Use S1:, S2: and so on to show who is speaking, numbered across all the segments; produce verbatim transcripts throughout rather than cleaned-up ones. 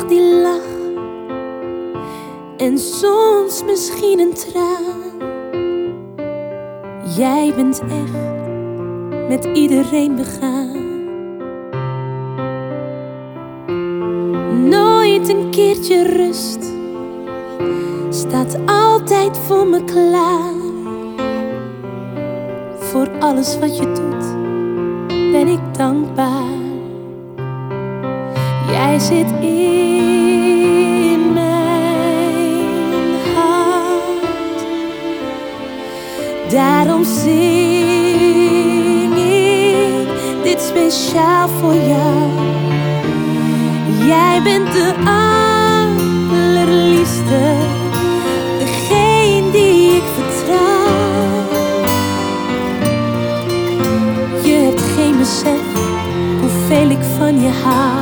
S1: dag die lach en soms misschien een traan. Jij bent echt met iedereen begaan. Nooit een keertje rust, staat altijd voor me klaar. Voor alles wat je doet, ben ik dankbaar. Jij zit in mijn hart, daarom zing ik dit speciaal voor jou. Jij bent de allerliefste, degene die ik vertrouw. Je hebt geen besef hoeveel ik van je hou.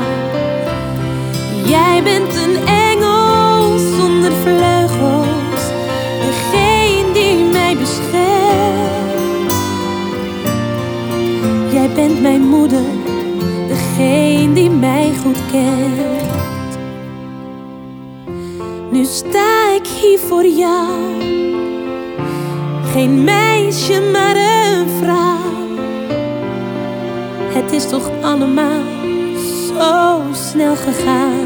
S1: Jij bent een engel zonder vleugels, degene die mij beschermt. Jij bent mijn moeder, degene die mij goed kent. Nu sta ik hier voor jou, geen meisje maar een vrouw. Het is toch allemaal zo snel gegaan.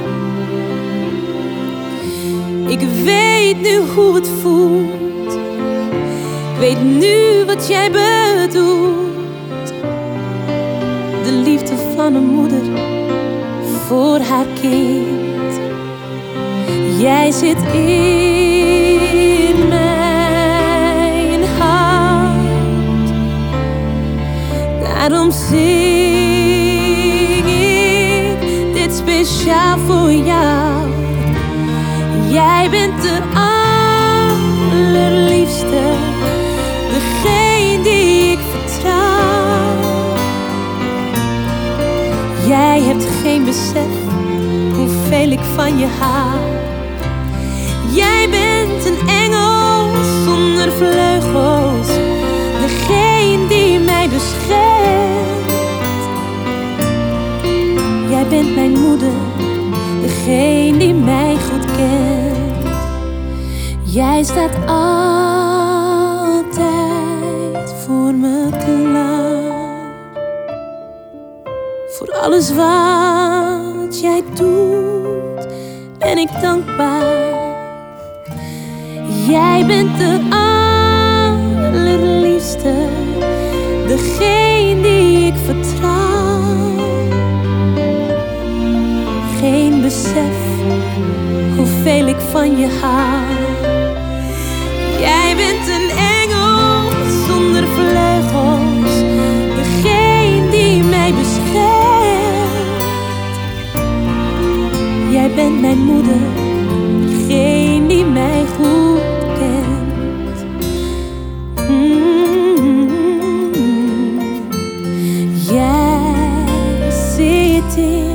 S1: Ik weet nu hoe het voelt, ik weet nu wat jij bedoelt. De liefde van een moeder voor haar kind. Jij zit in mijn hart, daarom zing ik dit speciaal voor jou. Jij bent de allerliefste, degene die ik vertrouw. Jij hebt geen besef hoeveel ik van je hou. Jij bent een engel zonder vleugels, degene die mij beschermt. Jij bent mijn moeder, degene die mij goed kent. Jij staat altijd voor me klaar. Voor alles wat jij doet, ben ik dankbaar. Jij bent de allerliefste, degene die ik vertrouw. Geen besef hoeveel ik van je hou. Jij bent een engel zonder vleugels, degene die mij beschermt. Jij bent mijn moeder, degene die mij goed kent. Mm-hmm. Jij zit in